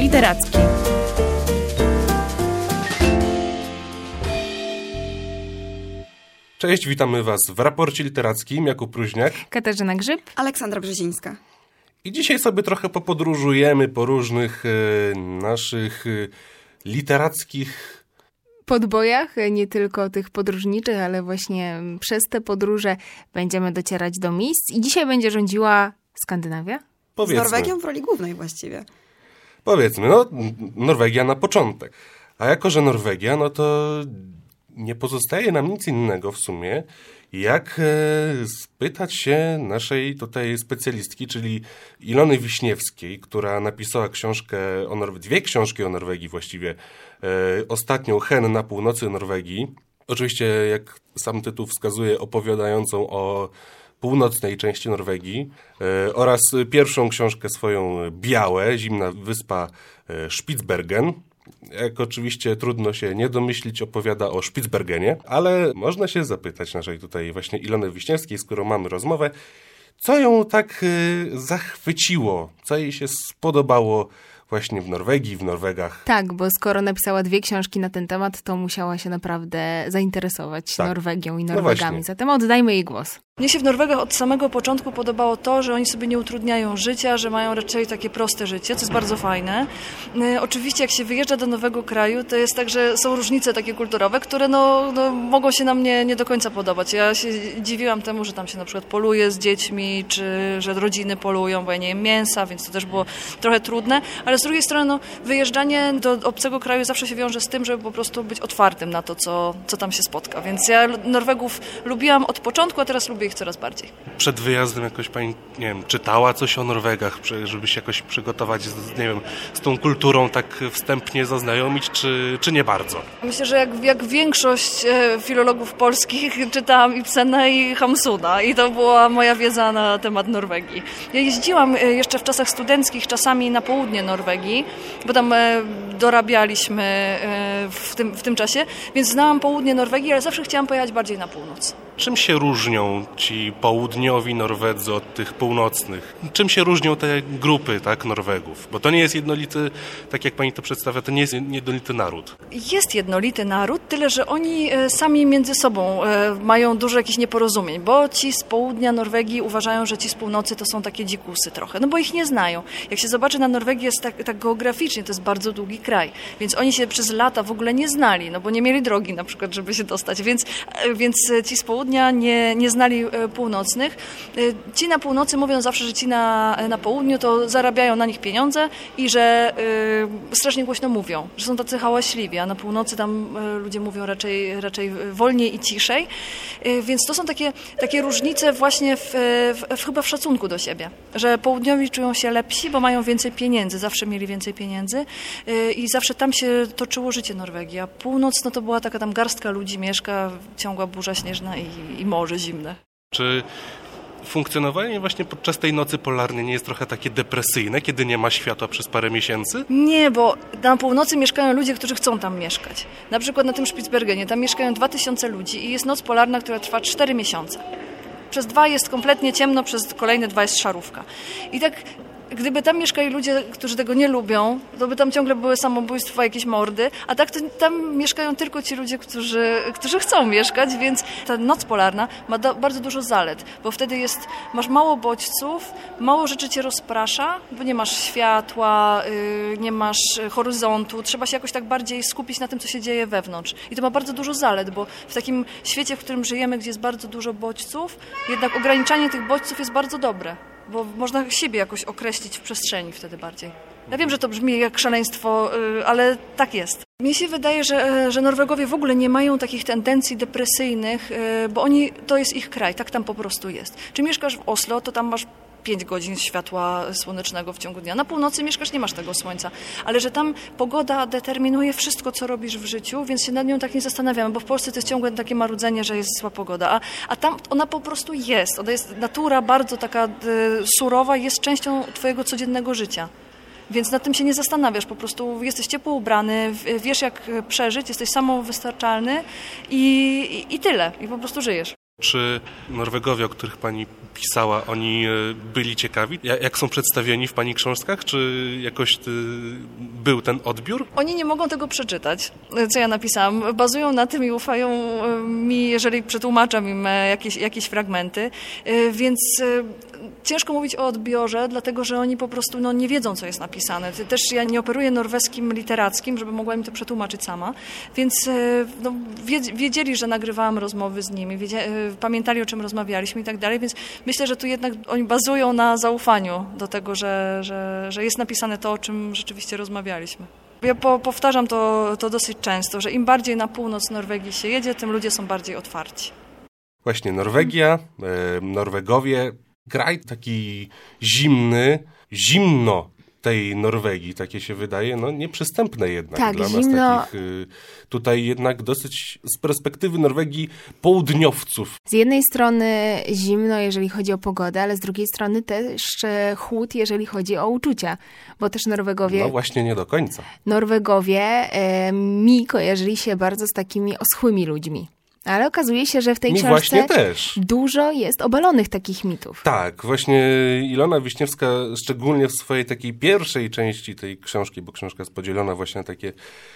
literacki. Cześć, witamy Was w raporcie literackim. Jakub Próźniak, Katarzyna Grzyb, Aleksandra Brzezińska. I dzisiaj sobie trochę popodróżujemy po różnych naszych literackich podbojach, nie tylko tych podróżniczych, ale właśnie przez te podróże będziemy docierać do miejsc. I dzisiaj będzie rządziła Skandynawia? Powiedzmy. Z Norwegią w roli głównej właściwie. Powiedzmy, Norwegia na początek. A jako, że Norwegia, to nie pozostaje nam nic innego w sumie, jak spytać się naszej tutaj specjalistki, czyli Ilony Wiśniewskiej, która napisała dwie książki o Norwegii właściwie. Ostatnią Hen na północy Norwegii. Oczywiście, jak sam tytuł wskazuje, opowiadającą o północnej części Norwegii oraz pierwszą książkę swoją Białe, zimna wyspa Spitsbergen. Jak oczywiście trudno się nie domyślić, opowiada o Spitsbergenie, ale można się zapytać naszej tutaj właśnie Ilony Wiśniewskiej, skoro mamy rozmowę, co ją tak zachwyciło, co jej się spodobało właśnie w Norwegii, w Norwegach. Tak, bo skoro napisała dwie książki na ten temat, to musiała się naprawdę zainteresować Norwegią i Norwegami. Zatem oddajmy jej głos. Mnie się w Norwegach od samego początku podobało to, że oni sobie nie utrudniają życia, że mają raczej takie proste życie, co jest bardzo fajne. Oczywiście jak się wyjeżdża do nowego kraju, to jest tak, że są różnice takie kulturowe, które mogą się nam nie do końca podobać. Ja się dziwiłam temu, że tam się na przykład poluje z dziećmi, czy że rodziny polują, bo ja nie jem mięsa, więc to też było trochę trudne. Ale z drugiej strony wyjeżdżanie do obcego kraju zawsze się wiąże z tym, żeby po prostu być otwartym na to, co tam się spotka. Więc ja Norwegów lubiłam od początku, a teraz lubię ich coraz bardziej. Przed wyjazdem jakoś pani, czytała coś o Norwegach, żeby się jakoś przygotować, z tą kulturą tak wstępnie zaznajomić, czy nie bardzo? Myślę, że jak większość filologów polskich czytałam Ibsena i Hamsuna i to była moja wiedza na temat Norwegii. Ja jeździłam jeszcze w czasach studenckich czasami na południe Norwegii, bo tam dorabialiśmy w tym czasie, więc znałam południe Norwegii, ale zawsze chciałam pojechać bardziej na północ. Czym się różnią ci południowi Norwedzy od tych północnych? Czym się różnią te grupy, Norwegów? Bo to nie jest jednolity, tak jak pani to przedstawia, to nie jest jednolity naród. Jest jednolity naród, tyle że oni sami między sobą mają dużo jakichś nieporozumień, bo ci z południa Norwegii uważają, że ci z północy to są takie dzikusy trochę, bo ich nie znają. Jak się zobaczy na Norwegię jest tak geograficznie, to jest bardzo długi kraj, więc oni się przez lata w ogóle nie znali, bo nie mieli drogi na przykład, żeby się dostać, więc ci z południa nie znali północnych. Ci na północy mówią zawsze, że ci na południu to zarabiają na nich pieniądze i że strasznie głośno mówią, że są tacy hałaśliwi, a na północy tam ludzie mówią raczej wolniej i ciszej. Więc to są takie różnice właśnie chyba w szacunku do siebie, że południowi czują się lepsi, bo mają więcej pieniędzy, zawsze mieli więcej pieniędzy i zawsze tam się toczyło życie Norwegii, a północ to była taka tam garstka ludzi mieszka, ciągła burza śnieżna i morze zimne. Czy funkcjonowanie właśnie podczas tej nocy polarnej nie jest trochę takie depresyjne, kiedy nie ma światła przez parę miesięcy? Nie, bo na północy mieszkają ludzie, którzy chcą tam mieszkać. Na przykład na tym Spitsbergenie, tam mieszkają 2000 ludzi i jest noc polarna, która trwa 4 miesiące. Przez 2 jest kompletnie ciemno, przez kolejne 2 jest szarówka. I tak gdyby tam mieszkali ludzie, którzy tego nie lubią, to by tam ciągle były samobójstwa, jakieś mordy, a tak to tam mieszkają tylko ci ludzie, którzy chcą mieszkać, więc ta noc polarna ma bardzo dużo zalet, bo wtedy masz mało bodźców, mało rzeczy cię rozprasza, bo nie masz światła, nie masz horyzontu, trzeba się jakoś tak bardziej skupić na tym, co się dzieje wewnątrz. I to ma bardzo dużo zalet, bo w takim świecie, w którym żyjemy, gdzie jest bardzo dużo bodźców, jednak ograniczanie tych bodźców jest bardzo dobre. Bo można siebie jakoś określić w przestrzeni wtedy bardziej. Ja wiem, że to brzmi jak szaleństwo, ale tak jest. Mnie się wydaje, że Norwegowie w ogóle nie mają takich tendencji depresyjnych, bo to jest ich kraj, tak tam po prostu jest. Czy mieszkasz w Oslo, to tam masz 5 godzin światła słonecznego w ciągu dnia. Na północy mieszkasz, nie masz tego słońca, ale że tam pogoda determinuje wszystko, co robisz w życiu, więc się nad nią tak nie zastanawiamy, bo w Polsce to jest ciągle takie marudzenie, że jest zła pogoda, a tam ona po prostu jest. Ona jest natura bardzo taka surowa, jest częścią twojego codziennego życia. Więc nad tym się nie zastanawiasz, po prostu jesteś ciepło ubrany, wiesz jak przeżyć, jesteś samowystarczalny i tyle, i po prostu żyjesz. Czy Norwegowie, o których pani pisała, oni byli ciekawi? Jak są przedstawieni w pani książkach? Czy jakoś był ten odbiór? Oni nie mogą tego przeczytać, co ja napisałam. Bazują na tym i ufają mi, jeżeli przetłumaczam im jakieś fragmenty. Więc ciężko mówić o odbiorze, dlatego że oni po prostu nie wiedzą, co jest napisane. Też ja nie operuję norweskim literackim, żeby mogła im to przetłumaczyć sama. Więc wiedzieli, że nagrywałam rozmowy z nimi, pamiętali, o czym rozmawialiśmy i tak dalej, więc myślę, że tu jednak oni bazują na zaufaniu do tego, że jest napisane to, o czym rzeczywiście rozmawialiśmy. Ja powtarzam to dosyć często, że im bardziej na północ Norwegii się jedzie, tym ludzie są bardziej otwarci. Właśnie Norwegia, Norwegowie, kraj taki zimno tej Norwegii, takie się wydaje, nieprzystępne jednak tak, dla zimno. nas takich, tutaj jednak dosyć z perspektywy Norwegii południowców. Z jednej strony zimno, jeżeli chodzi o pogodę, ale z drugiej strony też chłód, jeżeli chodzi o uczucia, bo też Norwegowie... No właśnie nie do końca. Norwegowie mi kojarzyli się bardzo z takimi oschłymi ludźmi. Ale okazuje się, że w tej książce też. Dużo jest obalonych takich mitów. Tak, właśnie Ilona Wiśniewska, szczególnie w swojej takiej pierwszej części tej książki, bo książka jest podzielona właśnie na takie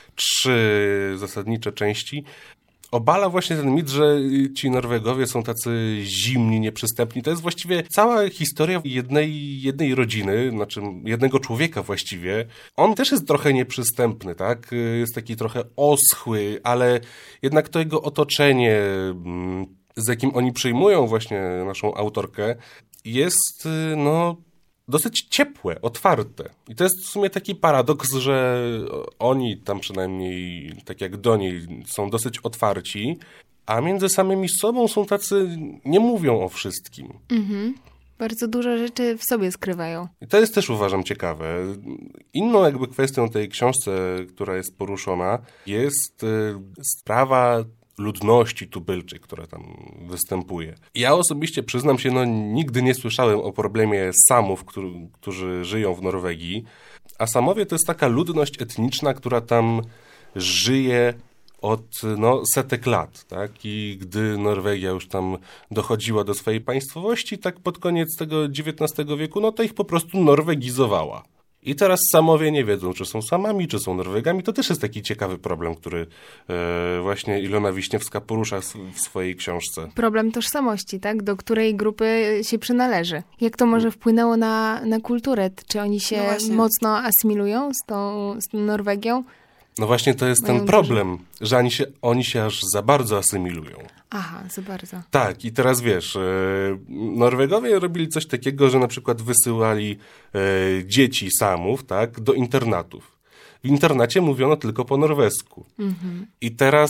3 zasadnicze części, obala właśnie ten mit, że ci Norwegowie są tacy zimni, nieprzystępni. To jest właściwie cała historia jednej rodziny, znaczy jednego człowieka właściwie. On też jest trochę nieprzystępny, tak? Jest taki trochę oschły, ale jednak to jego otoczenie, z jakim oni przyjmują właśnie naszą autorkę, jest dosyć ciepłe, otwarte. I to jest w sumie taki paradoks, że oni tam przynajmniej, tak jak do niej, są dosyć otwarci, a między samymi sobą są tacy, nie mówią o wszystkim. Bardzo dużo rzeczy w sobie skrywają. I to jest też, uważam, ciekawe. Inną jakby kwestią tej książce, która jest poruszona, jest sprawa ludności tubylczej, która tam występuje. Ja osobiście przyznam się, nigdy nie słyszałem o problemie Samów, którzy żyją w Norwegii, a Samowie to jest taka ludność etniczna, która tam żyje od setek lat, tak? I gdy Norwegia już tam dochodziła do swojej państwowości, tak pod koniec tego XIX wieku, to ich po prostu norwegizowała. I teraz Samowie nie wiedzą, czy są Samami, czy są Norwegami. To też jest taki ciekawy problem, który właśnie Ilona Wiśniewska porusza w swojej książce. Problem tożsamości, tak? Do której grupy się przynależy. Jak to może wpłynęło na kulturę? Czy oni się mocno asymilują z tą Norwegią? No właśnie to jest ten problem, że oni się aż za bardzo asymilują. Aha, za bardzo. Tak, i teraz wiesz, Norwegowie robili coś takiego, że na przykład wysyłali dzieci Samów, tak, do internatów. W internacie mówiono tylko po norwesku. I teraz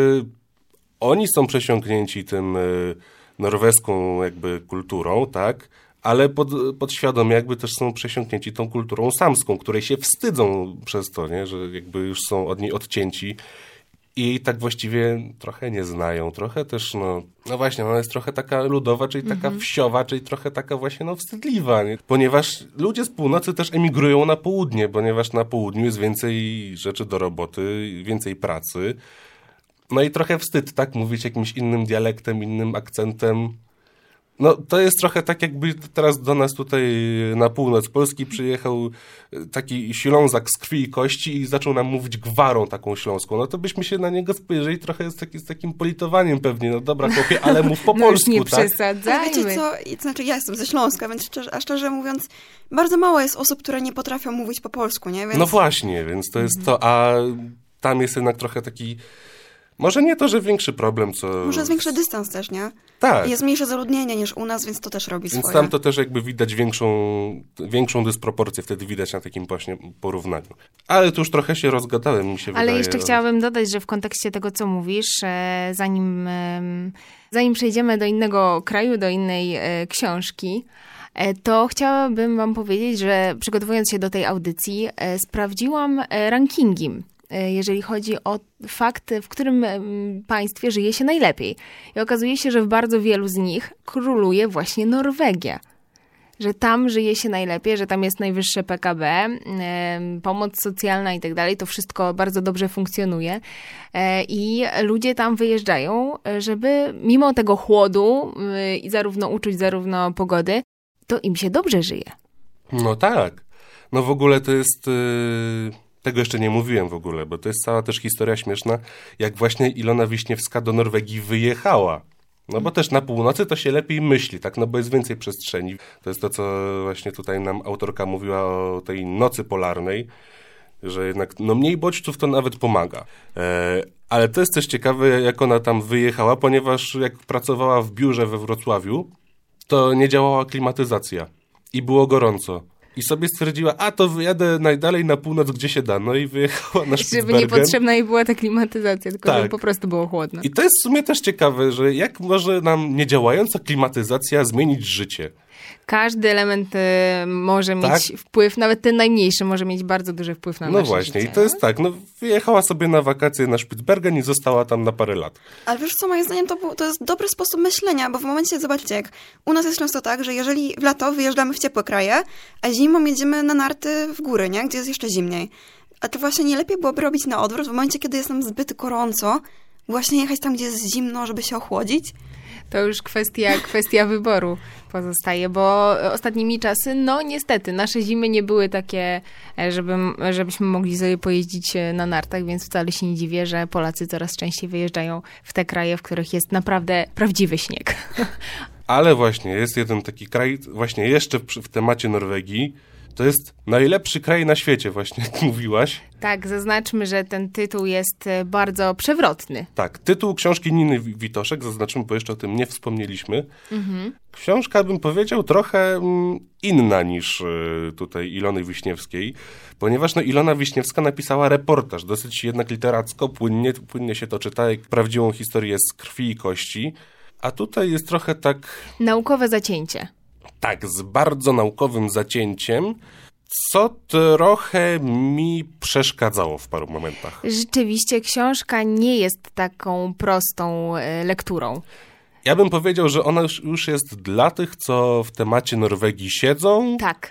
oni są przesiąknięci tym norweską jakby kulturą, tak, ale podświadomie jakby też są przesiąknięci tą kulturą samską, której się wstydzą przez to, nie? Że jakby już są od niej odcięci i jej tak właściwie trochę nie znają. Trochę też, właśnie, ona jest trochę taka ludowa, czyli taka wsiowa, czyli trochę taka właśnie wstydliwa, nie? Ponieważ ludzie z północy też emigrują na południe, ponieważ na południu jest więcej rzeczy do roboty, więcej pracy. No i trochę wstyd, tak? Mówić jakimś innym dialektem, innym akcentem. To jest trochę tak, jakby teraz do nas tutaj na północ Polski przyjechał taki Ślązak z krwi i kości i zaczął nam mówić gwarą taką śląską. To byśmy się na niego spojrzeli trochę z takim politowaniem pewnie. Dobra, chłopie, ale mów po polsku, nie tak? przesadzajmy. Wiecie co, znaczy ja jestem ze Śląska, więc szczerze mówiąc, bardzo mało jest osób, które nie potrafią mówić po polsku, nie? Więc... No właśnie, więc to jest to, a tam jest jednak trochę taki... Może nie to, że większy problem, co... Może jest większy dystans też, nie? Tak. Jest mniejsze zaludnienie niż u nas, więc to też robi swoje. Więc tam to też jakby widać większą dysproporcję, wtedy widać na takim właśnie porównaniu. Ale tu już trochę się rozgadałem, mi się wydaje. Ale jeszcze chciałabym dodać, że w kontekście tego, co mówisz, zanim przejdziemy do innego kraju, do innej książki, to chciałabym wam powiedzieć, że przygotowując się do tej audycji, sprawdziłam rankingi, jeżeli chodzi o fakt, w którym państwie żyje się najlepiej. I okazuje się, że w bardzo wielu z nich króluje właśnie Norwegia. że tam żyje się najlepiej, że tam jest najwyższe PKB, pomoc socjalna i tak dalej, to wszystko bardzo dobrze funkcjonuje i ludzie tam wyjeżdżają, żeby mimo tego chłodu i zarówno uczuć, zarówno pogody, to im się dobrze żyje. No tak. No w ogóle to jest... Tego jeszcze nie mówiłem w ogóle, bo to jest cała też historia śmieszna, jak właśnie Ilona Wiśniewska do Norwegii wyjechała. No bo też na północy to się lepiej myśli, tak, no bo jest więcej przestrzeni. To jest to, co właśnie tutaj nam autorka mówiła o tej nocy polarnej, że jednak no mniej bodźców to nawet pomaga. Ale to jest też ciekawe, jak ona tam wyjechała, ponieważ jak pracowała w biurze we Wrocławiu, to nie działała klimatyzacja i było gorąco. I sobie stwierdziła, to wyjadę najdalej na północ, gdzie się da. No i wyjechała na Spitsbergen. Żeby niepotrzebna jej była ta klimatyzacja, tylko żeby po prostu było chłodno. I to jest w sumie też ciekawe, że jak może nam niedziałająca klimatyzacja zmienić życie? Każdy element może mieć wpływ, nawet ten najmniejszy może mieć bardzo duży wpływ na nasze życie. No właśnie, i to jest tak, wyjechała sobie na wakacje na Spitsbergen i została tam na parę lat. Ale wiesz co, moim zdaniem to jest dobry sposób myślenia, bo w momencie, zobaczcie, jak u nas jest często tak, że jeżeli w lato wyjeżdżamy w ciepłe kraje, a zimą jedziemy na narty w góry, nie? Gdzie jest jeszcze zimniej. A to właśnie nie lepiej byłoby robić na odwrót, w momencie, kiedy jest nam zbyt gorąco, właśnie jechać tam, gdzie jest zimno, żeby się ochłodzić? To już kwestia wyboru pozostaje, bo ostatnimi czasy, niestety, nasze zimy nie były takie, żebyśmy mogli sobie pojeździć na nartach, więc wcale się nie dziwię, że Polacy coraz częściej wyjeżdżają w te kraje, w których jest naprawdę prawdziwy śnieg. Ale właśnie, jest jeden taki kraj, właśnie jeszcze w temacie Norwegii, to jest najlepszy kraj na świecie, właśnie jak mówiłaś. Tak, zaznaczmy, że ten tytuł jest bardzo przewrotny. Tak, tytuł książki Niny Witoszek, zaznaczmy, bo jeszcze o tym nie wspomnieliśmy. Książka, bym powiedział, trochę inna niż tutaj Ilony Wiśniewskiej, ponieważ Ilona Wiśniewska napisała reportaż, dosyć jednak literacko, płynnie się to czyta, jak prawdziwą historię z krwi i kości, a tutaj jest trochę tak... Naukowe zacięcie. Tak, z bardzo naukowym zacięciem, co trochę mi przeszkadzało w paru momentach. Rzeczywiście książka nie jest taką prostą lekturą. Ja bym powiedział, że ona już jest dla tych, co w temacie Norwegii siedzą. Tak.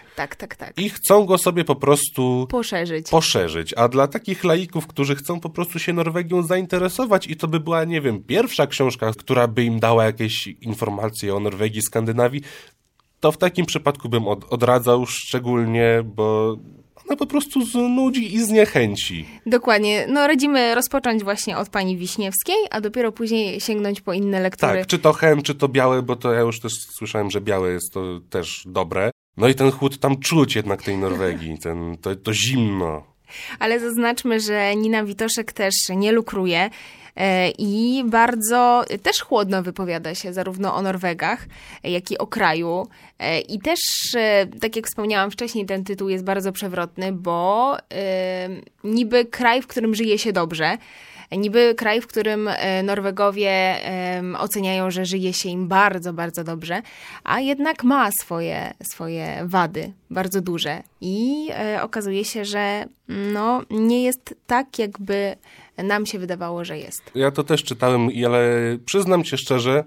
I chcą go sobie po prostu poszerzyć. A dla takich laików, którzy chcą po prostu się Norwegią zainteresować i to by była, nie wiem, pierwsza książka, która by im dała jakieś informacje o Norwegii, Skandynawii, to w takim przypadku bym odradzał szczególnie, bo ona po prostu znudzi i zniechęci. Dokładnie. Radzimy rozpocząć właśnie od pani Wiśniewskiej, a dopiero później sięgnąć po inne lektury. Tak, czy to Hen, czy to Białe, bo to ja już też słyszałem, że Białe jest to też dobre. No i ten chłód tam czuć jednak tej Norwegii, to zimno. Ale zaznaczmy, że Nina Witoszek też nie lukruje i bardzo też chłodno wypowiada się zarówno o Norwegach, jak i o kraju. I też, tak jak wspomniałam wcześniej, ten tytuł jest bardzo przewrotny, bo niby kraj, w którym żyje się dobrze, niby kraj, w którym Norwegowie oceniają, że żyje się im bardzo, bardzo dobrze, a jednak ma swoje wady bardzo duże i okazuje się, że nie jest tak, jakby nam się wydawało, że jest. Ja to też czytałem, ale przyznam się szczerze,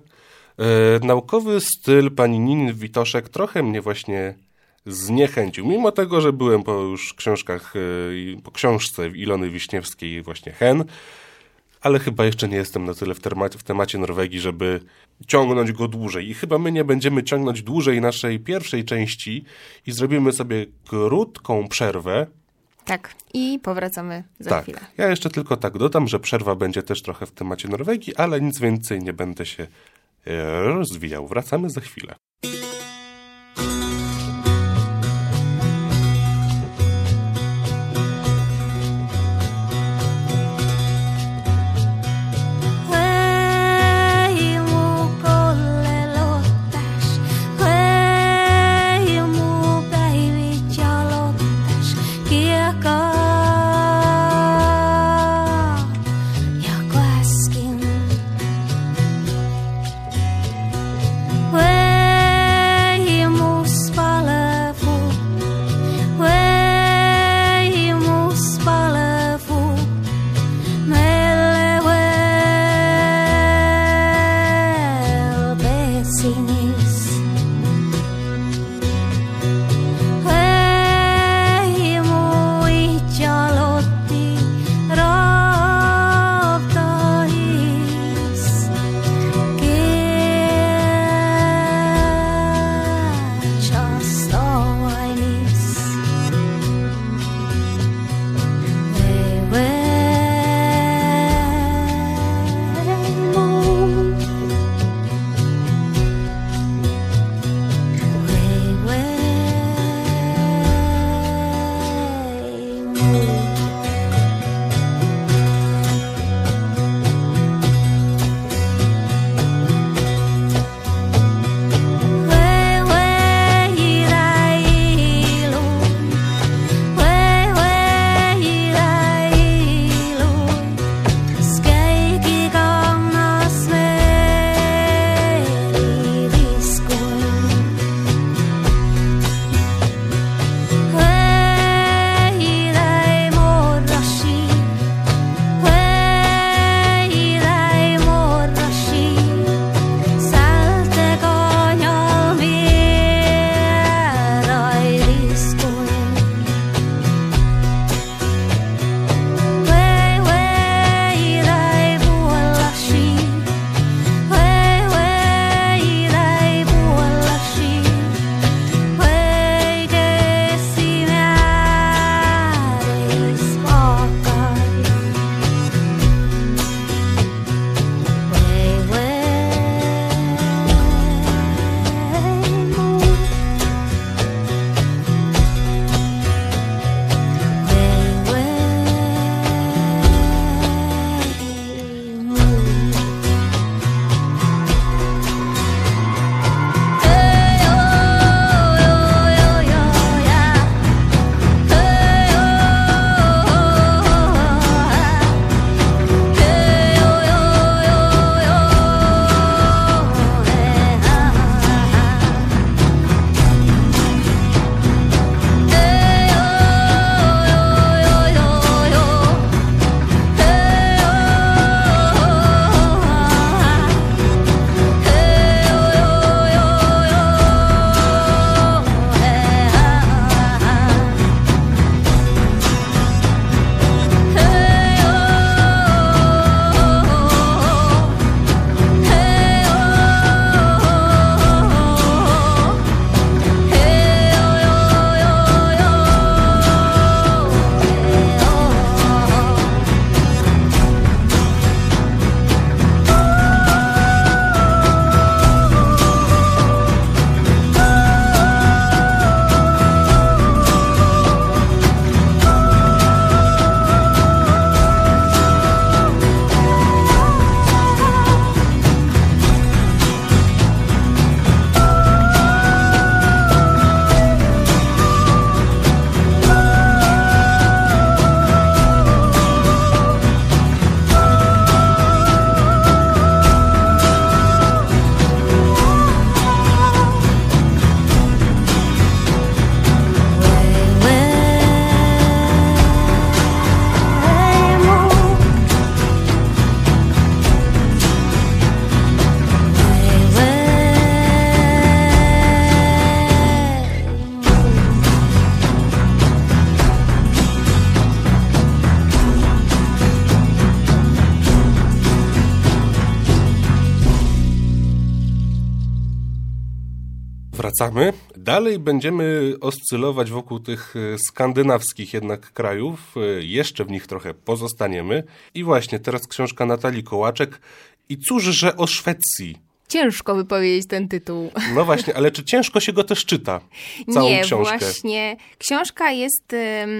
naukowy styl pani Niny Witoszek trochę mnie właśnie zniechęcił. Mimo tego, że byłem po już książkach, po książce Ilony Wiśniewskiej właśnie Hen, ale chyba jeszcze nie jestem na tyle w temacie Norwegii, żeby ciągnąć go dłużej. I chyba my nie będziemy ciągnąć dłużej naszej pierwszej części i zrobimy sobie krótką przerwę. Tak, i powracamy za chwilę. Ja jeszcze tylko tak dodam, że przerwa będzie też trochę w temacie Norwegii, ale nic więcej nie będę się rozwijał. Wracamy za chwilę. Where wracamy. Dalej będziemy oscylować wokół tych skandynawskich jednak krajów. Jeszcze w nich trochę pozostaniemy. I właśnie teraz książka Natalii Kołaczek. I cóż, że o Szwecji. Ciężko wypowiedzieć ten tytuł. No właśnie, ale czy ciężko się go też czyta? Całą książkę? Nie, właśnie. Książka jest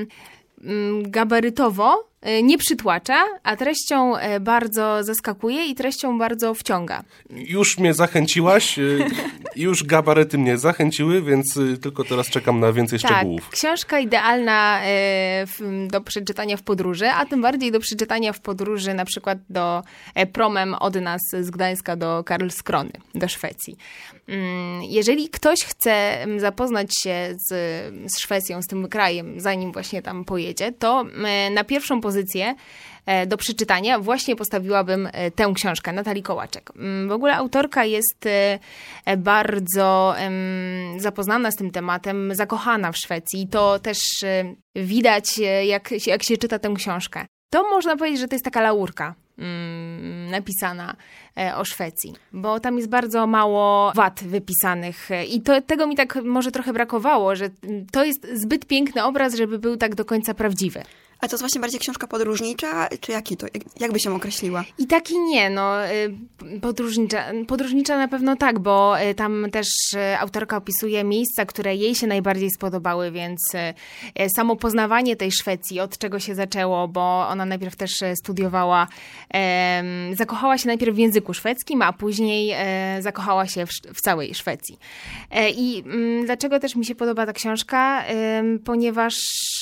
gabarytowo nie przytłacza, a treścią bardzo zaskakuje i treścią bardzo wciąga. Już mnie zachęciłaś, już gabaryty mnie zachęciły, więc tylko teraz czekam na więcej szczegółów. Tak, książka idealna do przeczytania w podróży, a tym bardziej do przeczytania w podróży na przykład promem od nas z Gdańska do Karlskrony, do Szwecji. Jeżeli ktoś chce zapoznać się z Szwecją, z tym krajem, zanim właśnie tam pojedzie, to na pierwszą pozycję do przeczytania właśnie postawiłabym tę książkę Natalii Kołaczek. W ogóle autorka jest bardzo zapoznana z tym tematem, zakochana w Szwecji. To też widać, jak się czyta tę książkę. To można powiedzieć, że to jest taka laurka napisana o Szwecji, bo tam jest bardzo mało wad wypisanych i tego mi tak może trochę brakowało, że to jest zbyt piękny obraz, żeby był tak do końca prawdziwy. A to jest właśnie bardziej książka podróżnicza, czy jak by się określiła? I tak i nie, podróżnicza na pewno tak, bo tam też autorka opisuje miejsca, które jej się najbardziej spodobały, więc samo poznawanie tej Szwecji, od czego się zaczęło, bo ona najpierw też studiowała, zakochała się najpierw w języku szwedzkim, a później zakochała się w całej Szwecji. I dlaczego też mi się podoba ta książka? Ponieważ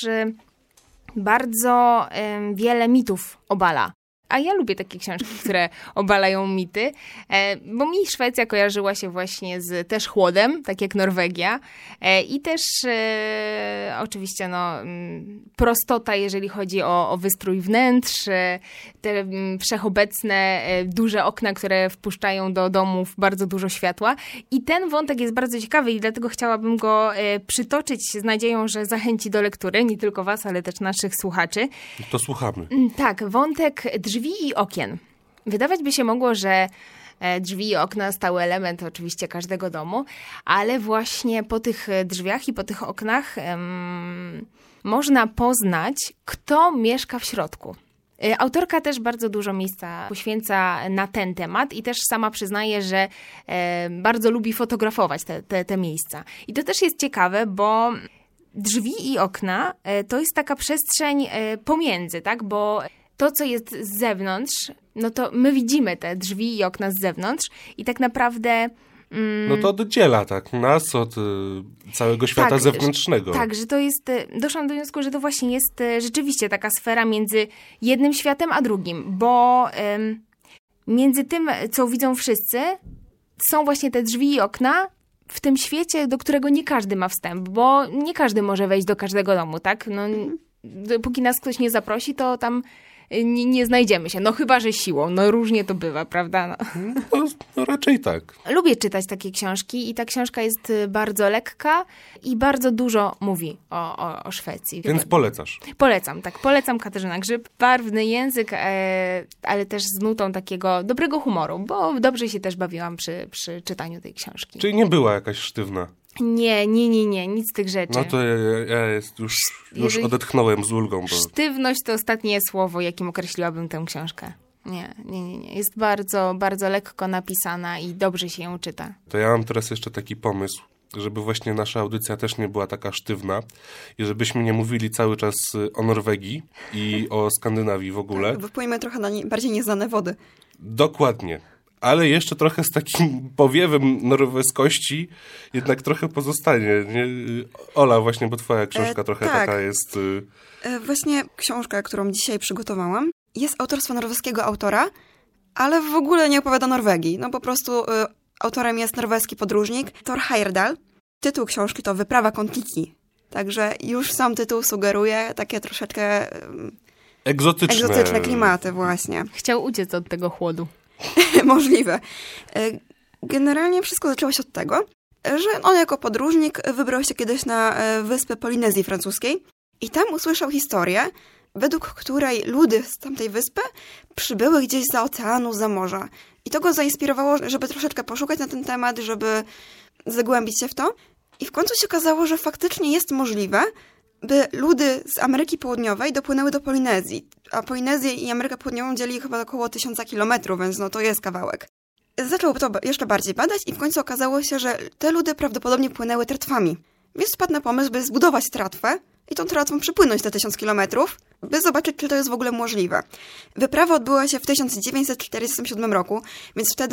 bardzo wiele mitów obala. A ja lubię takie książki, które obalają mity, bo mi Szwecja kojarzyła się właśnie z też chłodem, tak jak Norwegia i też oczywiście prostota, jeżeli chodzi o wystrój wnętrz, te wszechobecne duże okna, które wpuszczają do domów bardzo dużo światła. I ten wątek jest bardzo ciekawy i dlatego chciałabym go przytoczyć z nadzieją, że zachęci do lektury, nie tylko was, ale też naszych słuchaczy. To słuchamy. Tak, wątek drzwi i okien. Wydawać by się mogło, że drzwi i okna stały element oczywiście każdego domu, ale właśnie po tych drzwiach i po tych oknach można poznać, kto mieszka w środku. Autorka też bardzo dużo miejsca poświęca na ten temat i też sama przyznaje, że bardzo lubi fotografować te miejsca. I to też jest ciekawe, bo drzwi i okna to jest taka przestrzeń pomiędzy, tak? Bo to, co jest z zewnątrz, no to my widzimy te drzwi i okna z zewnątrz i tak naprawdę... No to oddziela tak nas od całego świata zewnętrznego. Tak, że to jest... Doszłam do wniosku, że to właśnie jest rzeczywiście taka sfera między jednym światem a drugim, bo między tym, co widzą wszyscy, są właśnie te drzwi i okna w tym świecie, do którego nie każdy ma wstęp, bo nie każdy może wejść do każdego domu, tak? No, póki nas ktoś nie zaprosi, to tam nie znajdziemy się. No chyba, że siłą. No różnie to bywa, prawda? No raczej tak. Lubię czytać takie książki i ta książka jest bardzo lekka i bardzo dużo mówi o Szwecji. Więc polecasz. Polecam, tak. Polecam Katarzyna Grzyb. Barwny język, ale też z nutą takiego dobrego humoru, bo dobrze się też bawiłam przy czytaniu tej książki. Czyli nie była jakaś sztywna? Nie, nic z tych rzeczy. No to ja już odetchnąłem z ulgą. Bo... Sztywność to ostatnie słowo, jakim określiłabym tę książkę. Nie. Jest bardzo, bardzo lekko napisana i dobrze się ją czyta. To ja mam teraz jeszcze taki pomysł, żeby właśnie nasza audycja też nie była taka sztywna i żebyśmy nie mówili cały czas o Norwegii i o Skandynawii w ogóle. Tak, wypłyńmy trochę na bardziej nieznane wody. Dokładnie. Ale jeszcze trochę z takim powiewem norweskości jednak trochę pozostanie. Nie? Ola, właśnie, bo twoja książka trochę tak. taka jest... Właśnie książka, którą dzisiaj przygotowałam, jest autorstwa norweskiego autora, ale w ogóle nie opowiada Norwegii. No po prostu autorem jest norweski podróżnik Thor Heyerdahl. Tytuł książki to Wyprawa Kon-Tiki. Także już sam tytuł sugeruje takie troszeczkę... Egzotyczne klimaty, właśnie. Chciał uciec od tego chłodu. Możliwe. Generalnie wszystko zaczęło się od tego, że on jako podróżnik wybrał się kiedyś na wyspę Polinezji Francuskiej i tam usłyszał historię, według której ludy z tamtej wyspy przybyły gdzieś za oceanu, za morza. I to go zainspirowało, żeby troszeczkę poszukać na ten temat, żeby zagłębić się w to. I w końcu się okazało, że faktycznie jest możliwe, by ludy z Ameryki Południowej dopłynęły do Polinezji. A Polinezję i Amerykę Południową dzieli chyba około 1000 kilometrów, więc no to jest kawałek. Zaczął to jeszcze bardziej badać i w końcu okazało się, że te ludy prawdopodobnie płynęły tratwami. Więc wpadł na pomysł, by zbudować tratwę i tą tratwą przypłynąć te 1000 kilometrów, by zobaczyć, czy to jest w ogóle możliwe. Wyprawa odbyła się w 1947 roku, więc wtedy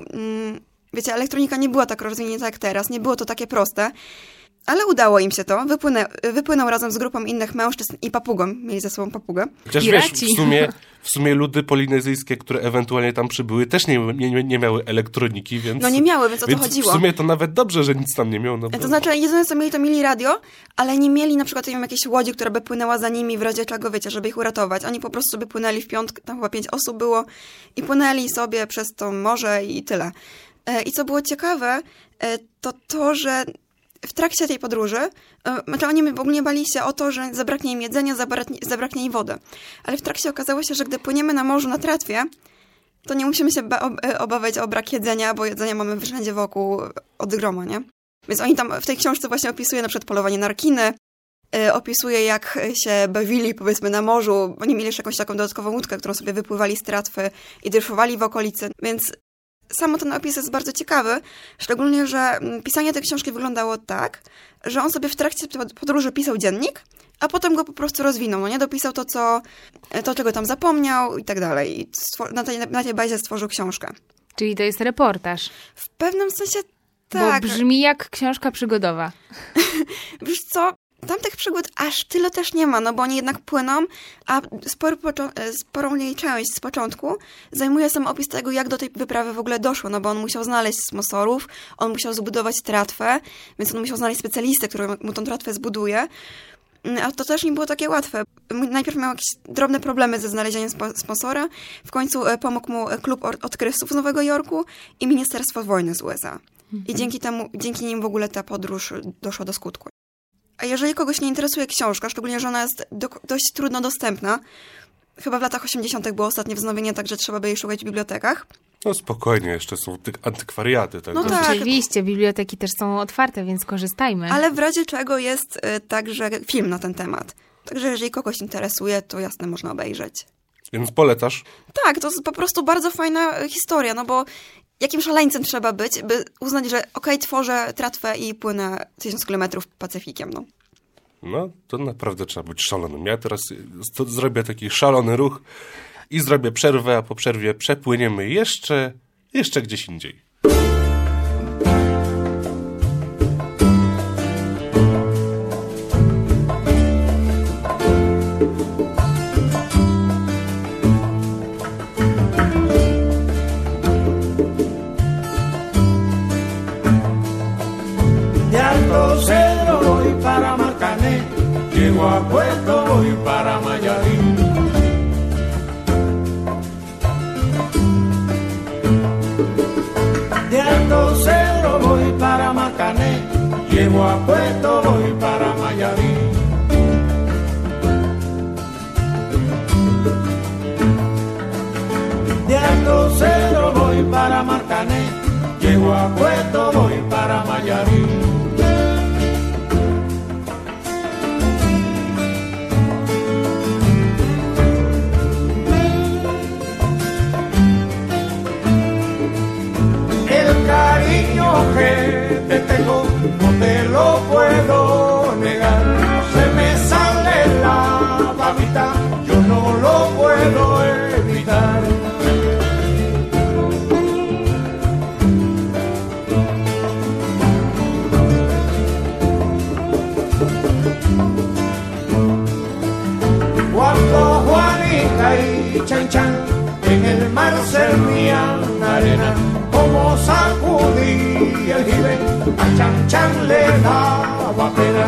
wiecie, elektronika nie była tak rozwinięta jak teraz, nie było to takie proste, ale udało im się to. Wypłynął razem z grupą innych mężczyzn i papugą. Mieli ze sobą papugę. Chociaż wiesz, w sumie ludy polinezyjskie, które ewentualnie tam przybyły, też nie miały elektroniki, więc... No nie miały, więc o to chodziło. W sumie to nawet dobrze, że nic tam nie miał. No bo... To znaczy, jedyne co mieli, to mieli radio, ale nie mieli na przykład jakiejś łodzi, która by płynęła za nimi w razie czego, wiecie, żeby ich uratować. Oni po prostu sobie płynęli w piątkę, tam chyba 5 osób było i płynęli sobie przez to morze i tyle. I co było ciekawe, to, że w trakcie tej podróży, oni ogólnie bali się o to, że zabraknie im jedzenia, zabraknie im wody. Ale w trakcie okazało się, że gdy płyniemy na morzu na tratwie, to nie musimy się obawiać o brak jedzenia, bo jedzenia mamy wszędzie wokół od groma, nie? Więc oni tam w tej książce właśnie opisuje na przykład polowanie na rekiny, opisuje jak się bawili powiedzmy na morzu, oni mieli jeszcze jakąś taką dodatkową łódkę, którą sobie wypływali z tratwy i dryfowali w okolicy, więc samo ten opis jest bardzo ciekawy, szczególnie, że pisanie tej książki wyglądało tak, że on sobie w trakcie podróży pisał dziennik, a potem go po prostu rozwinął, no nie? Dopisał to czego tam zapomniał i tak dalej. I na tej bazie stworzył książkę. Czyli to jest reportaż. W pewnym sensie tak. Bo brzmi jak książka przygodowa. Wiesz co? Tamtych przygód aż tyle też nie ma, no bo oni jednak płyną, a sporą jej część z początku zajmuje sam opis tego, jak do tej wyprawy w ogóle doszło, no bo on musiał znaleźć sponsorów, on musiał zbudować tratwę, więc on musiał znaleźć specjalistę, który mu tą tratwę zbuduje, a to też nie było takie łatwe. Najpierw miał jakieś drobne problemy ze znalezieniem sponsora, w końcu pomógł mu klub odkrywców z Nowego Jorku i Ministerstwo Wojny z USA. I dzięki nim w ogóle ta podróż doszła do skutku. A jeżeli kogoś nie interesuje książka, szczególnie, że ona jest dość trudno dostępna, chyba w latach 80. było ostatnie wznowienie, także trzeba by jej szukać w bibliotekach. No spokojnie, jeszcze są antykwariaty. Tak? No tak. Oczywiście, biblioteki też są otwarte, więc korzystajmy. Ale w razie czego jest także film na ten temat. Także jeżeli kogoś interesuje, to jasne, można obejrzeć. Więc polecasz? Tak, to jest po prostu bardzo fajna historia, no bo jakim szaleńcem trzeba być, by uznać, że tworzę tratwę i płynę 1000 kilometrów Pacyfikiem, no. No, to naprawdę trzeba być szalonym. Ja teraz zrobię taki szalony ruch i zrobię przerwę, a po przerwie przepłyniemy jeszcze gdzieś indziej. Llego a Puerto, voy para Mayarí. De Alto Cedro voy para Marcané. Llego a Puerto, voy para Mayarí. De Alto Cedro voy para Marcané. Llego a Puerto, voy para Mayarí. Que te tengo, no te lo puedo negar. Se me sale la babita, yo no lo puedo evitar. Cuando Juanita y Chan Chan en el mar servían arena, como sacudí el jibe, a Chan Chan le daba pena.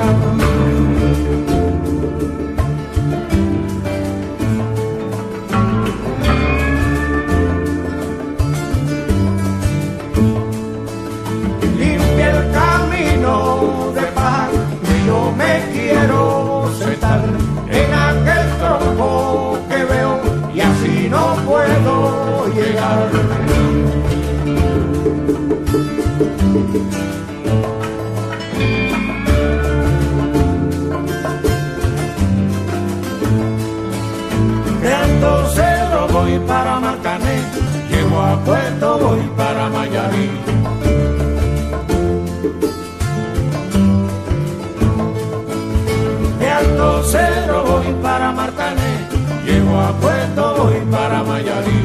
Limpia el camino de paz, y yo me quiero sentar en aquel tronco que veo, y así no puedo llegar. alto cero voy para Marcané, llego a Puerto, voy para Mayarí.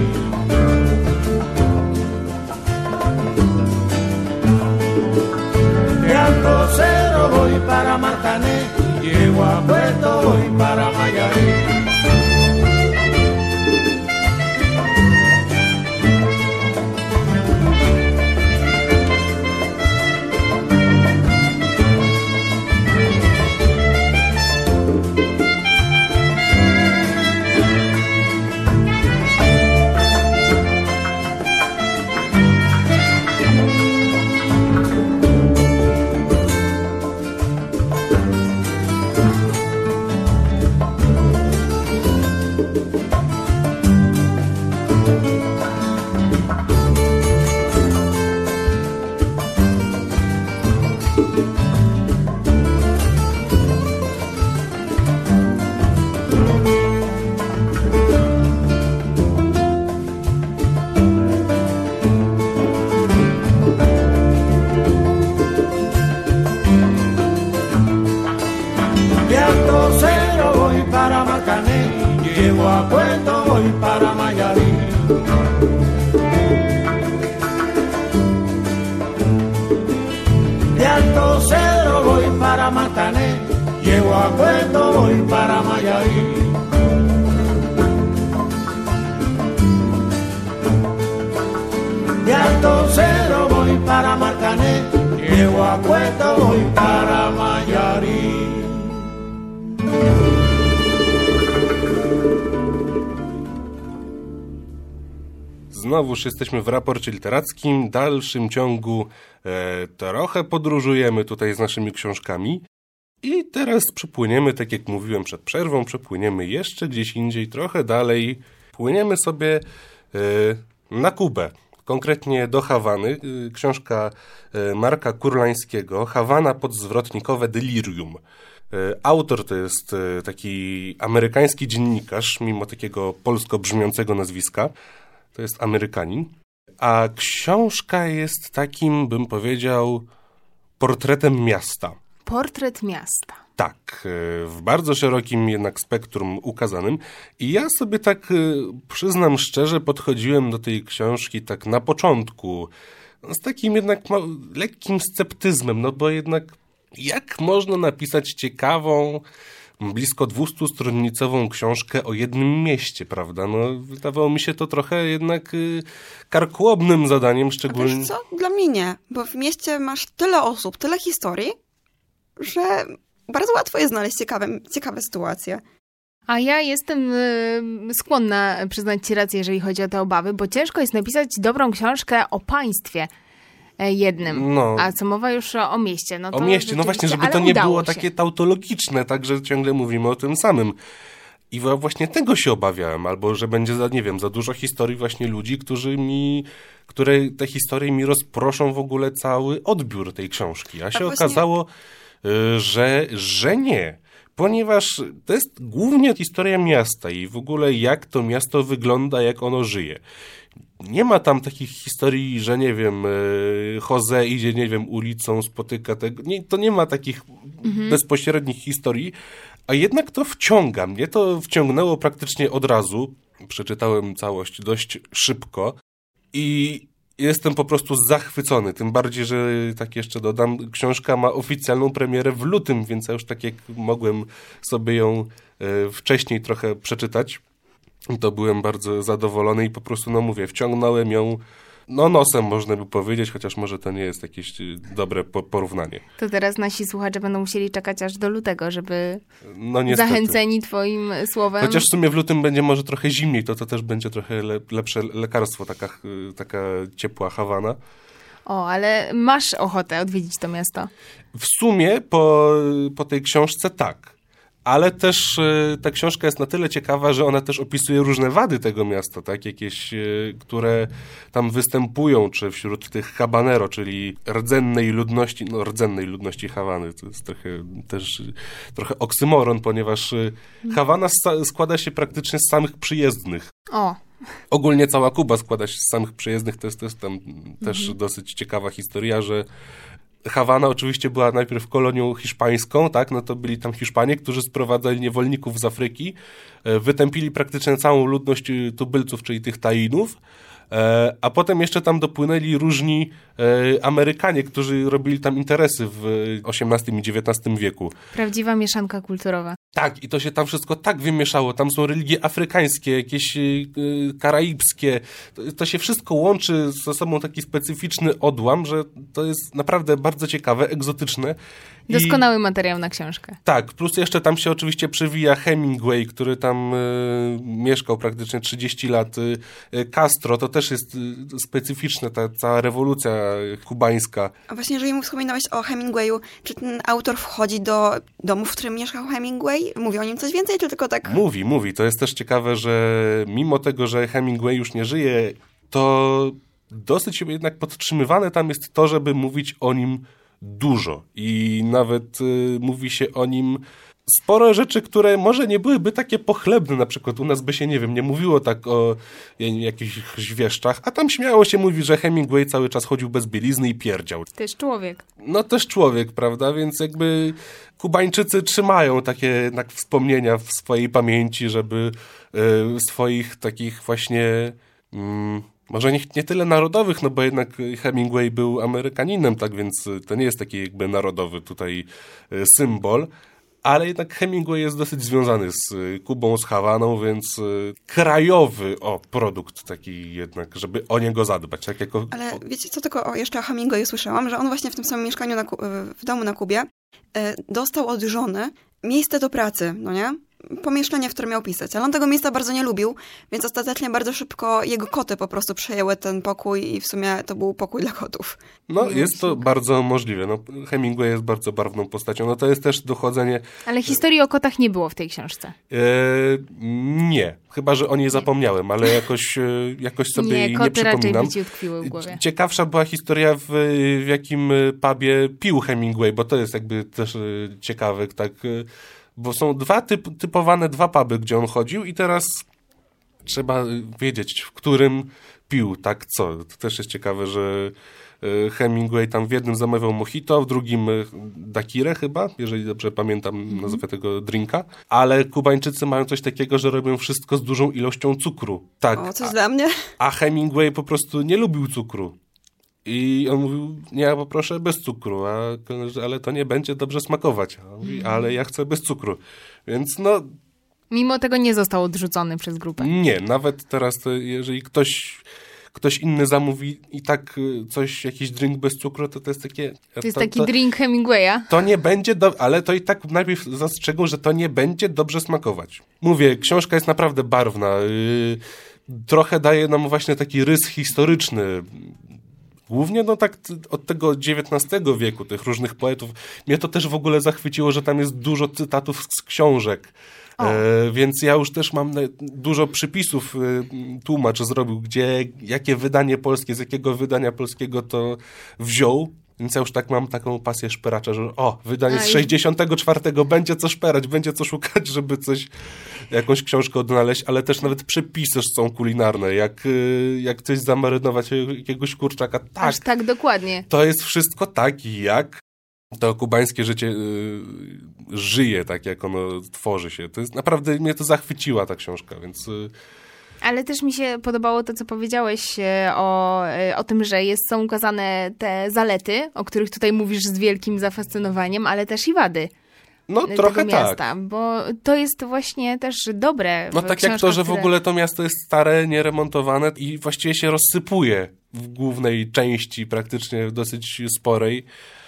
De alto cero voy para Marcané, llego a Puerto, voy para Mayarí. De alto cero voy para Marcané, llego a Puerto, voy para Mayarí. De alto cero voy para Marcané, llego a Puerto, voy para Mayarí. De alto cero voy para Marcané, llego a Puerto, voy para Mayarí. Znowuż jesteśmy w raporcie literackim, w dalszym ciągu trochę podróżujemy tutaj z naszymi książkami i teraz przepłyniemy, tak jak mówiłem przed przerwą, przepłyniemy jeszcze gdzieś indziej, trochę dalej, płyniemy sobie na Kubę, konkretnie do Hawany. Książka Marka Kurlańskiego, Hawana podzwrotnikowe delirium. Autor to jest taki amerykański dziennikarz, mimo takiego polsko brzmiącego nazwiska. To jest Amerykanin. A książka jest takim, bym powiedział, portretem miasta. Portret miasta. Tak, w bardzo szerokim jednak spektrum ukazanym. I ja sobie tak, przyznam szczerze, podchodziłem do tej książki tak na początku z takim jednak lekkim sceptyzmem, no bo jednak jak można napisać ciekawą, blisko 200-stronicową książkę o jednym mieście, prawda? No, wydawało mi się to trochę jednak karkołomnym zadaniem, szczególnie... A wiesz co? Dla mnie nie, bo w mieście masz tyle osób, tyle historii, że bardzo łatwo jest znaleźć ciekawe sytuacje. A ja jestem skłonna przyznać ci rację, jeżeli chodzi o te obawy, bo ciężko jest napisać dobrą książkę o państwie jednym. No. A co mowa już o mieście. No to o mieście, no właśnie, żeby to nie było takie tautologiczne, tak, że ciągle mówimy o tym samym. I właśnie tego się obawiałem, albo że będzie, za dużo historii właśnie ludzi, które te historie mi rozproszą w ogóle cały odbiór tej książki. A się okazało, że nie. Ponieważ to jest głównie historia miasta i w ogóle jak to miasto wygląda, jak ono żyje. Nie ma tam takich historii, że nie wiem, Jose idzie, nie wiem, ulicą, spotyka tego. To nie ma takich bezpośrednich historii, a jednak to wciąga. Mnie to wciągnęło praktycznie od razu. Przeczytałem całość dość szybko i jestem po prostu zachwycony. Tym bardziej, że tak jeszcze dodam, książka ma oficjalną premierę w lutym, więc ja już tak jak mogłem sobie ją wcześniej trochę przeczytać, to byłem bardzo zadowolony i po prostu, no mówię, wciągnąłem ją nosem, można by powiedzieć, chociaż może to nie jest jakieś dobre porównanie. To teraz nasi słuchacze będą musieli czekać aż do lutego, żeby niestety. Zachęceni twoim słowem. Chociaż w sumie w lutym będzie może trochę zimniej, to też będzie trochę lepsze lekarstwo, taka ciepła Hawana. O, ale masz ochotę odwiedzić to miasto? W sumie po tej książce tak. Ale też ta książka jest na tyle ciekawa, że ona też opisuje różne wady tego miasta, tak? Jakieś, które tam występują, czy wśród tych habanero, czyli rdzennej ludności Hawany. To jest trochę oksymoron, ponieważ Hawana składa się praktycznie z samych przyjezdnych. O. Ogólnie cała Kuba składa się z samych przyjezdnych, to jest tam też dosyć ciekawa historia, że Hawana oczywiście była najpierw kolonią hiszpańską, tak? No to byli tam Hiszpanie, którzy sprowadzali niewolników z Afryki, wytępili praktycznie całą ludność tubylców, czyli tych Tainów, a potem jeszcze tam dopłynęli różni Amerykanie, którzy robili tam interesy w XVIII i XIX wieku. Prawdziwa mieszanka kulturowa. Tak, i to się tam wszystko tak wymieszało. Tam są religie afrykańskie, jakieś karaibskie. To się wszystko łączy ze sobą taki specyficzny odłam, że to jest naprawdę bardzo ciekawe, egzotyczne. Doskonały materiał na książkę. Tak, plus jeszcze tam się oczywiście przewija Hemingway, który tam mieszkał praktycznie 30 lat. Castro, to też jest specyficzne, ta cała rewolucja kubańska. A właśnie, jeżeli wspominałeś o Hemingwayu, czy ten autor wchodzi do domu, w którym mieszkał Hemingway? Mówi o nim coś więcej, czy tylko tak? Mówi. To jest też ciekawe, że mimo tego, że Hemingway już nie żyje, to dosyć jednak podtrzymywane tam jest to, żeby mówić o nim dużo. I nawet mówi się o nim sporo rzeczy, które może nie byłyby takie pochlebne. Na przykład u nas by się, nie mówiło tak o jakichś wieszczach, a tam śmiało się mówi, że Hemingway cały czas chodził bez bielizny i pierdział. Też człowiek. No też człowiek, prawda? Więc jakby Kubańczycy trzymają takie jednak wspomnienia w swojej pamięci, żeby swoich takich właśnie... może nie tyle narodowych, no bo jednak Hemingway był Amerykaninem, tak więc to nie jest taki jakby narodowy tutaj symbol, ale jednak Hemingway jest dosyć związany z Kubą, z Hawaną, więc krajowy produkt taki jednak, żeby o niego zadbać. Tak jako... Ale wiecie co, tylko jeszcze o Hemingwayu słyszałam, że on właśnie w tym samym mieszkaniu w domu na Kubie dostał od żony miejsce do pracy, no nie? Pomieszczenie, w którym miał pisać, ale on tego miejsca bardzo nie lubił, więc ostatecznie bardzo szybko jego koty po prostu przejęły ten pokój i w sumie to był pokój dla kotów. No jest to bardzo możliwe. No, Hemingway jest bardzo barwną postacią. No to jest też dochodzenie... Ale historii o kotach nie było w tej książce. Nie. Chyba, że o niej zapomniałem, ale jakoś sobie jej nie przypominam. Koty raczej by ci utkwiły w głowie. Ciekawsza była historia w jakim pubie pił Hemingway, bo to jest jakby też ciekawe, tak... Bo są typowane dwa puby, gdzie on chodził i teraz trzeba wiedzieć, w którym pił, tak co. To też jest ciekawe, że Hemingway tam w jednym zamawiał mojito, w drugim daiquirę chyba, jeżeli dobrze pamiętam nazwę tego drinka, ale Kubańczycy mają coś takiego, że robią wszystko z dużą ilością cukru. Tak. O, coś dla mnie. A Hemingway po prostu nie lubił cukru. I on mówił, nie, ja poproszę bez cukru, ale to nie będzie dobrze smakować. A on mówi, ale ja chcę bez cukru. Więc no... Mimo tego nie został odrzucony przez grupę. Nie, nawet teraz, to jeżeli ktoś inny zamówi i tak coś, jakiś drink bez cukru, to jest takie... To jest taki drink Hemingwaya? To nie będzie, ale to i tak najpierw zastrzegą, że to nie będzie dobrze smakować. Mówię, książka jest naprawdę barwna. Trochę daje nam właśnie taki rys historyczny. Głównie no tak od tego XIX wieku, tych różnych poetów. Mnie to też w ogóle zachwyciło, że tam jest dużo cytatów z książek. Więc ja już też mam dużo przypisów, tłumacz zrobił, jakie wydanie polskie, z jakiego wydania polskiego to wziął. Więc ja już tak mam taką pasję szperacza, że wydanie z 64 będzie co szperać, będzie co szukać, żeby jakąś książkę odnaleźć, ale też nawet przepisy są kulinarne, jak coś zamarynować, jakiegoś kurczaka. Tak, aż tak dokładnie. To jest wszystko tak, jak to kubańskie życie żyje, tak jak ono tworzy się. To jest naprawdę, mnie to zachwyciła ta książka, więc... Ale też mi się podobało to, co powiedziałeś o tym, że są ukazane te zalety, o których tutaj mówisz z wielkim zafascynowaniem, ale też i wady. No trochę miasta, tak. Bo to jest właśnie też dobre. No tak jak to, że w ogóle to miasto jest stare, nieremontowane i właściwie się rozsypuje w głównej części, praktycznie dosyć sporej.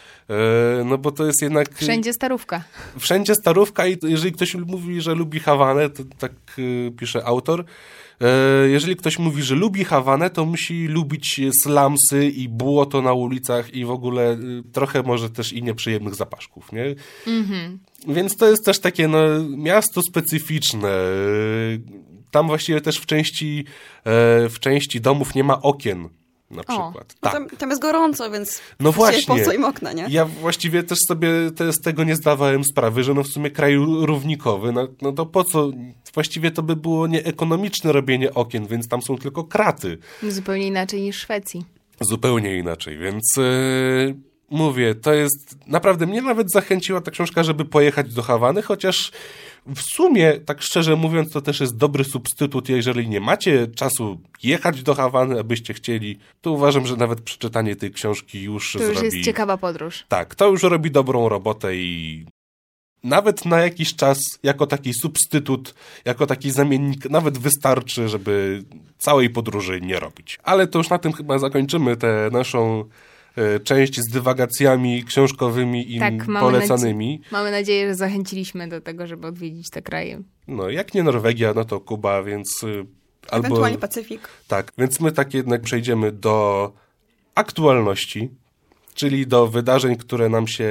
No bo to jest jednak... Wszędzie starówka. Wszędzie starówka i jeżeli ktoś mówi, że lubi Hawanę, to tak pisze autor, jeżeli ktoś mówi, że lubi Hawanę, to musi lubić slumsy i błoto na ulicach i w ogóle trochę może też i nieprzyjemnych zapaszków, nie? Mm-hmm. Więc to jest też takie miasto specyficzne. Tam właściwie też w części domów nie ma okien. Na przykład. Tak. Tam jest gorąco, więc no właśnie. Po co im okna, nie? Ja właściwie też sobie z tego nie zdawałem sprawy, że w sumie kraj równikowy, no to po co? Właściwie to by było nieekonomiczne robienie okien, więc tam są tylko kraty. Zupełnie inaczej niż w Szwecji. Zupełnie inaczej, więc mówię, to jest, naprawdę mnie nawet zachęciła ta książka, żeby pojechać do Hawany, chociaż w sumie, tak szczerze mówiąc, to też jest dobry substytut, jeżeli nie macie czasu jechać do Hawany, abyście chcieli, to uważam, że nawet przeczytanie tej książki już To już jest ciekawa podróż. Tak, to już robi dobrą robotę i nawet na jakiś czas, jako taki substytut, jako taki zamiennik, nawet wystarczy, żeby całej podróży nie robić. Ale to już na tym chyba zakończymy tę naszą część z dywagacjami książkowymi i polecanymi. Mamy nadzieję, że zachęciliśmy do tego, żeby odwiedzić te kraje. No, jak nie Norwegia, no to Kuba, więc Ewentualnie Pacyfik. Tak, więc my tak jednak przejdziemy do aktualności, czyli do wydarzeń, które nam się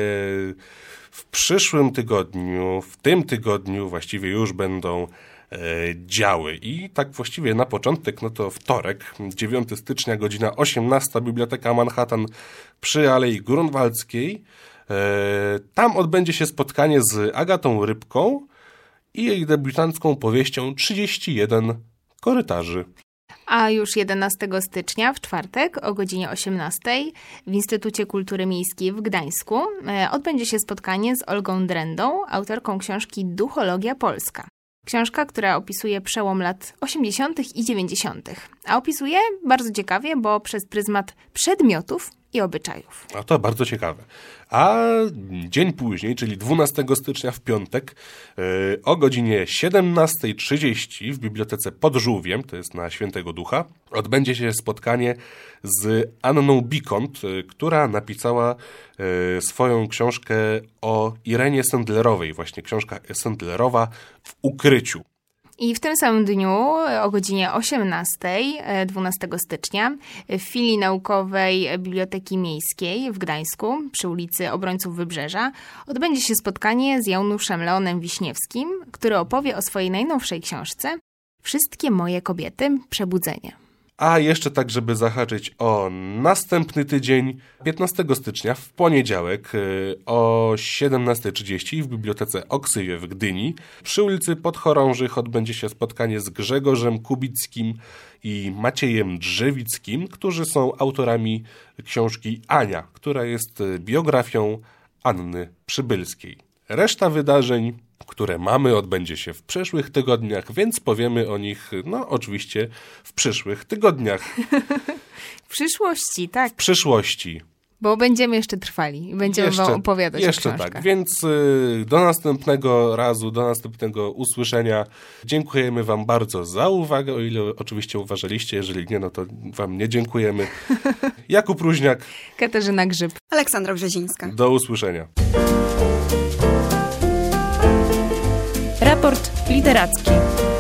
w przyszłym tygodniu, w tym tygodniu właściwie już będą działy. I tak właściwie na początek, no to wtorek, 9 stycznia, godzina 18, Biblioteka Manhattan przy Alei Grunwaldzkiej. Tam odbędzie się spotkanie z Agatą Rybką i jej debiutancką powieścią 31 korytarzy. A już 11 stycznia, w czwartek, o godzinie 18 w Instytucie Kultury Miejskiej w Gdańsku odbędzie się spotkanie z Olgą Drendą, autorką książki Duchologia Polska. Książka, która opisuje przełom lat 80. i 90., a opisuje bardzo ciekawie, bo przez pryzmat przedmiotów i obyczajów. A to bardzo ciekawe. A dzień później, czyli 12 stycznia w piątek, o godzinie 17:30 w Bibliotece pod Żółwiem, to jest na Świętego Ducha, odbędzie się spotkanie z Anną Bikont, która napisała swoją książkę o Irenie Sendlerowej, właśnie książka Sendlerowa w ukryciu. I w tym samym dniu o godzinie 18, 12 stycznia w filii naukowej Biblioteki Miejskiej w Gdańsku przy ulicy Obrońców Wybrzeża odbędzie się spotkanie z Januszem Leonem Wiśniewskim, który opowie o swojej najnowszej książce Wszystkie moje kobiety – Przebudzenie. A jeszcze tak, żeby zahaczyć o następny tydzień, 15 stycznia w poniedziałek o 17:30 w Bibliotece Oksywie w Gdyni przy ulicy Podchorążych odbędzie się spotkanie z Grzegorzem Kubickim i Maciejem Drzewickim, którzy są autorami książki Ania, która jest biografią Anny Przybylskiej. Reszta wydarzeń, które mamy, odbędzie się w przyszłych tygodniach, więc powiemy o nich, no oczywiście, w przyszłych tygodniach. W przyszłości, tak. W przyszłości. Bo będziemy jeszcze trwali i będziemy wam opowiadać o książkach. Tak, więc do następnego razu, do następnego usłyszenia. Dziękujemy wam bardzo za uwagę, o ile oczywiście uważaliście, jeżeli nie, no to wam nie dziękujemy. Jakub Róźniak. Katarzyna Grzyb. Aleksandra Brzezińska. Do usłyszenia. Raport literacki.